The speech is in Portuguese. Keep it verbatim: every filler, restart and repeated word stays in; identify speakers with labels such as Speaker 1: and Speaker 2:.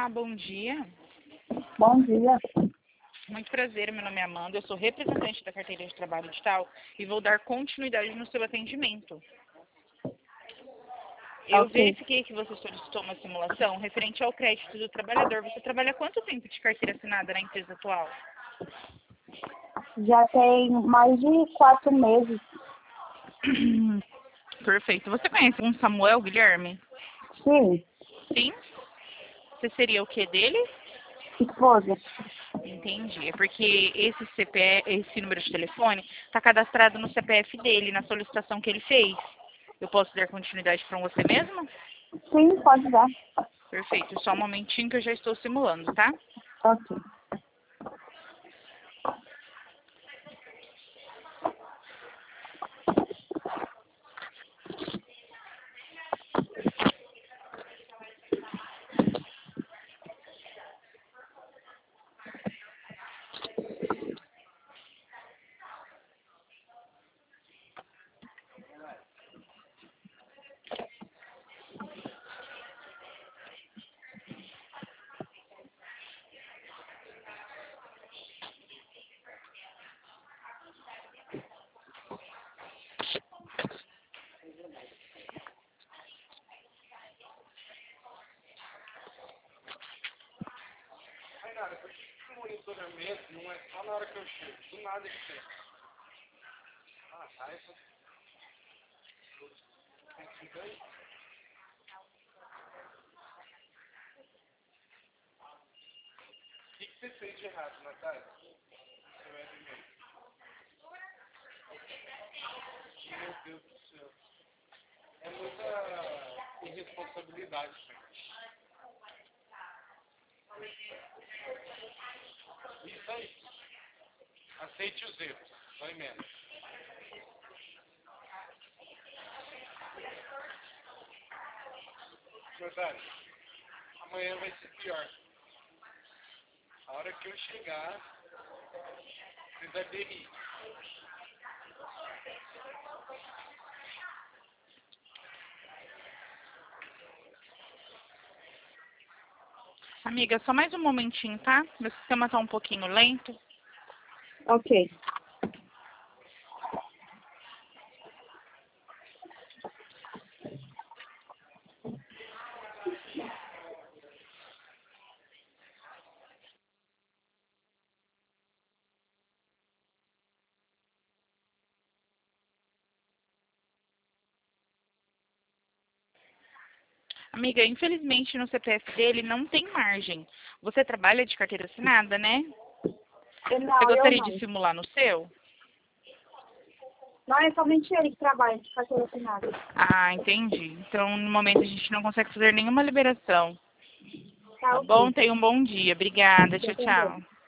Speaker 1: Olá, bom dia.
Speaker 2: Bom dia.
Speaker 1: Muito prazer, meu nome é Amanda, eu sou representante da carteira de trabalho digital e vou dar continuidade no seu atendimento. Eu
Speaker 2: Ok.
Speaker 1: verifiquei que você solicitou uma simulação referente ao crédito do trabalhador. Você trabalha há quanto tempo de carteira assinada na empresa atual?
Speaker 2: Já tem mais de quatro meses.
Speaker 1: Perfeito. Você conhece um Samuel Guilherme?
Speaker 2: Sim,
Speaker 1: Sim? Você seria o que dele?
Speaker 2: esposa.
Speaker 1: Entendi. É porque esse C P F, esse número de telefone está cadastrado no C P F dele, na solicitação que ele fez. Eu posso dar continuidade para você mesmo?
Speaker 2: Sim, pode dar.
Speaker 1: Perfeito. Só um momentinho que eu já estou simulando, tá?
Speaker 2: Ok.
Speaker 3: Aí, cara, por que que o monitoramento não é só na hora que eu chego? Do nada ele tem. Ah, raiva. Tem que ficar aí. O que que você fez de errado, Natália? Seu web e-mail. Meu Deus do céu. É muita irresponsabilidade, gente. Isso aí. Aceite os erros. Vai menos. Natália, amanhã vai ser pior. A hora que eu chegar, você vai aderir.
Speaker 1: Amiga, só mais um momentinho, tá? Meu sistema está um pouquinho lento.
Speaker 2: Ok.
Speaker 1: Amiga, infelizmente no C P F dele não tem margem. Você trabalha de carteira assinada, né?
Speaker 2: Eu
Speaker 1: Você
Speaker 2: não, eu
Speaker 1: gostaria
Speaker 2: não.
Speaker 1: de simular no seu?
Speaker 2: Não é somente ele que trabalha de carteira assinada.
Speaker 1: Ah, entendi. Então, no momento a gente não consegue fazer nenhuma liberação.
Speaker 2: Tá
Speaker 1: Tá bom?
Speaker 2: ok.
Speaker 1: Tenha um bom dia. Obrigada.
Speaker 2: Eu
Speaker 1: Tchau,
Speaker 2: também.
Speaker 1: tchau.